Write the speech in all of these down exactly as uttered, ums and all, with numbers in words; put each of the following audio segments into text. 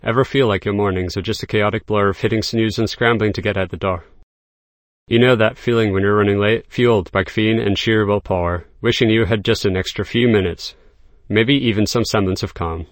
Ever feel like your mornings are just a chaotic blur of hitting snooze and scrambling to get out the door? You know that feeling when you're running late, fueled by caffeine and sheer willpower, wishing you had just an extra few minutes, maybe even some semblance of calm.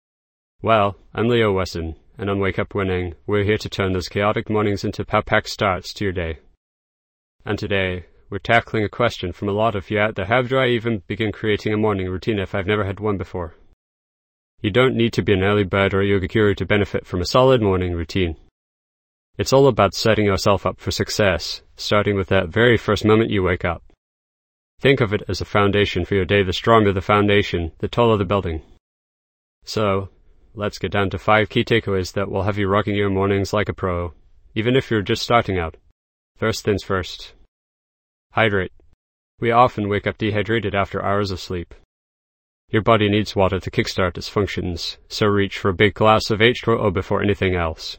Well, I'm Leo Wesson, and on Wake Up Winning, we're here to turn those chaotic mornings into power-packed starts to your day. And today, we're tackling a question from a lot of you out there: how do I even begin creating a morning routine if I've never had one before? You don't need to be an early bird or a yoga guru to benefit from a solid morning routine. It's all about setting yourself up for success, starting with that very first moment you wake up. Think of it as a foundation for your day. The stronger the foundation, the taller the building. So, let's get down to five key takeaways that will have you rocking your mornings like a pro, even if you're just starting out. First things first. Hydrate. We often wake up dehydrated after hours of sleep. Your body needs water to kickstart its functions, so reach for a big glass of H two O before anything else.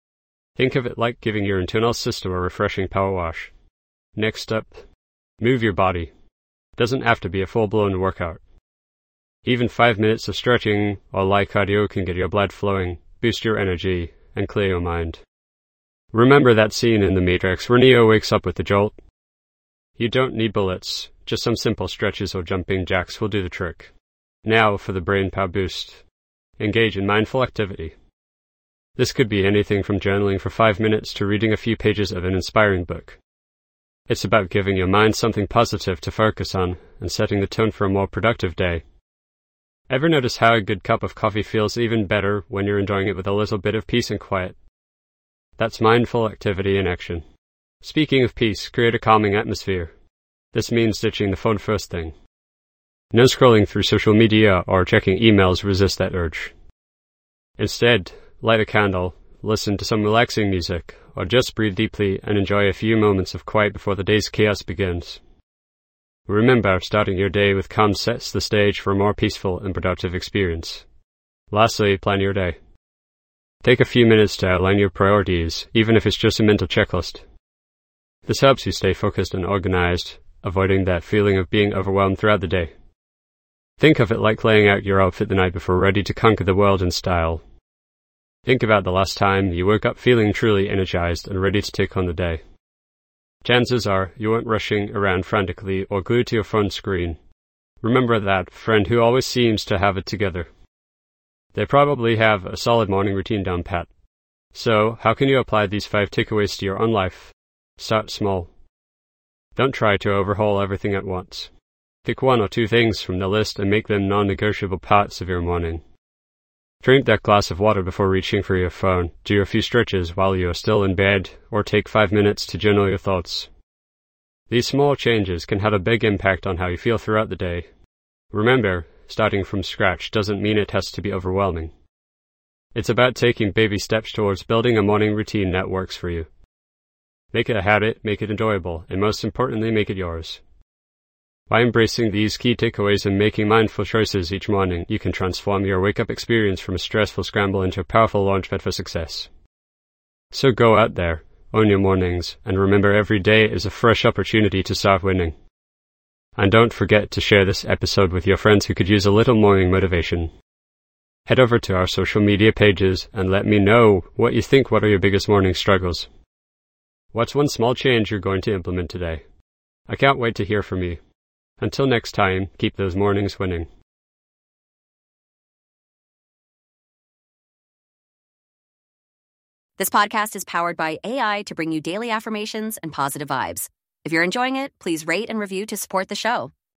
Think of it like giving your internal system a refreshing power wash. Next up, move your body. It doesn't have to be a full-blown workout. Even five minutes of stretching or light cardio can get your blood flowing, boost your energy, and clear your mind. Remember that scene in The Matrix where Neo wakes up with the jolt? You don't need bullets, just some simple stretches or jumping jacks will do the trick. Now for the brain power boost. Engage in mindful activity. This could be anything from journaling for five minutes to reading a few pages of an inspiring book. It's about giving your mind something positive to focus on and setting the tone for a more productive day. Ever notice how a good cup of coffee feels even better when you're enjoying it with a little bit of peace and quiet? That's mindful activity in action. Speaking of peace, create a calming atmosphere. This means ditching the phone first thing. No scrolling through social media or checking emails. Resist that urge. Instead, light a candle, listen to some relaxing music, or just breathe deeply and enjoy a few moments of quiet before the day's chaos begins. Remember, starting your day with calm sets the stage for a more peaceful and productive experience. Lastly, plan your day. Take a few minutes to outline your priorities, even if it's just a mental checklist. This helps you stay focused and organized, avoiding that feeling of being overwhelmed throughout the day. Think of it like laying out your outfit the night before, ready to conquer the world in style. Think about the last time you woke up feeling truly energized and ready to take on the day. Chances are you weren't rushing around frantically or glued to your phone screen. Remember that friend who always seems to have it together. They probably have a solid morning routine down pat. So, how can you apply these five takeaways to your own life? Start small. Don't try to overhaul everything at once. Pick one or two things from the list and make them non-negotiable parts of your morning. Drink that glass of water before reaching for your phone, do a few stretches while you are still in bed, or take five minutes to journal your thoughts. These small changes can have a big impact on how you feel throughout the day. Remember, starting from scratch doesn't mean it has to be overwhelming. It's about taking baby steps towards building a morning routine that works for you. Make it a habit, make it enjoyable, and most importantly, make it yours. By embracing these key takeaways and making mindful choices each morning, you can transform your wake-up experience from a stressful scramble into a powerful launchpad for success. So go out there, own your mornings, and remember every day is a fresh opportunity to start winning. And don't forget to share this episode with your friends who could use a little morning motivation. Head over to our social media pages and let me know what you think. What are your biggest morning struggles? What's one small change you're going to implement today? I can't wait to hear from you. Until next time, keep those mornings winning. This podcast is powered by A I to bring you daily affirmations and positive vibes. If you're enjoying it, please rate and review to support the show.